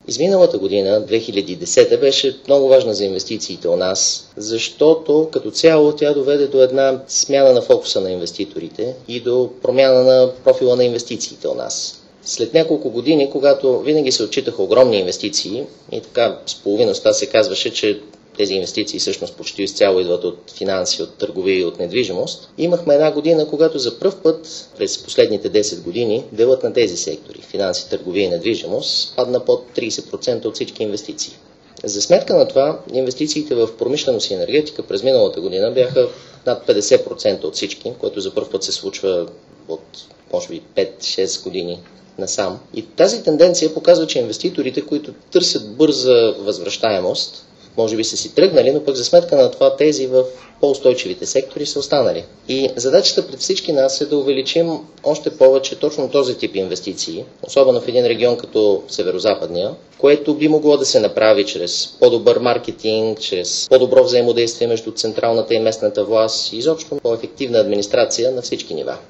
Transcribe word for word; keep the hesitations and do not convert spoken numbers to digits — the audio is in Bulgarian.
Изминалата година, две хиляди и десета, беше много важна за инвестициите у нас, защото като цяло тя доведе до една смяна на фокуса на инвеститорите и до промяна на профила на инвестициите у нас. След няколко години, когато винаги се отчитаха огромни инвестиции и така с половиността се казваше, че тези инвестиции всъщност почти изцяло идват от финанси, от търговия и от недвижимост. Имахме една година, когато за пръв път през последните десет години делът на тези сектори, финанси, търговия и недвижимост, падна под трийсет процента от всички инвестиции. За сметка на това, инвестициите в промишленост и енергетика през миналата година бяха над петдесет процента от всички, което за пръв път се случва от може би пет-шест години насам. И тази тенденция показва, че инвеститорите, които търсят бърза възвръщаемост, може би са си тръгнали, но пък за сметка на това тези в по-устойчивите сектори са останали. И задачата пред всички нас е да увеличим още повече точно този тип инвестиции, особено в един регион като Северозападния, което би могло да се направи чрез по-добър маркетинг, чрез по-добро взаимодействие между централната и местната власт и изобщо по-ефективна администрация на всички нива.